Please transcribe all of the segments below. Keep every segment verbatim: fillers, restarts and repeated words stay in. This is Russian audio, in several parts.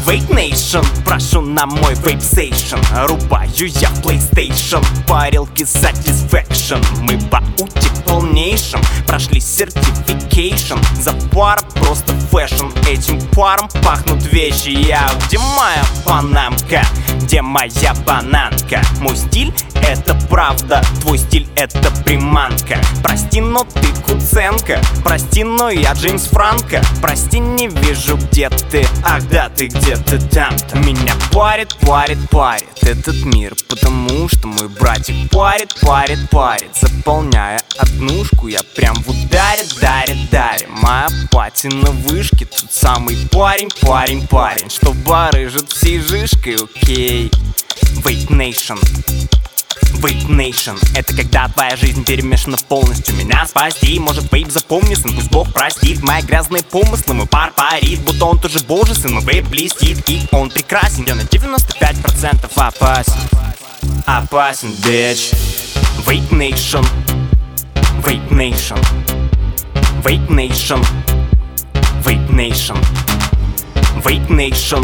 Vape Nation, прошу на мой вейпсейшн. Рубаю я в PlayStation, парилки Satisfaction. Мы по ути полнейшем прошли сертификейшн. За паром просто фэшн, этим паром пахнут вещи. Я, где моя панамка, где моя бананка? Мой стиль — это правда, твой стиль — это приманка. Прости, но ты Куценко, прости, но я Джеймс Франко. Прости, не вижу, где ты, ах да, ты где-то там-то. Меня парит, парит, парит этот мир, потому что мой братик парит, парит, парит. Заполняя однушку, я прям в ударе, дарит, дарит. Моя пати на вышке, тут самый парень, парень, парень, что барыжит всей жишкой, окей. Vape Nation, Vape Nation — это когда твоя жизнь перемешана полностью. Меня спасти может вейп, запомни, сын, пусть Бог простит мои грязные помыслы. Мой пар парит, будто он тоже божий сын. Мой вейп блестит, и он прекрасен. Я на девяносто пять процентов опасен, опасен, bitch. Vape Nation, Vape Nation, Vape Nation, Vape Nation, Vape Nation,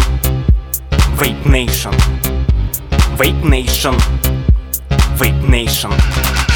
Vape Nation, Vape Nation, Vape Nation.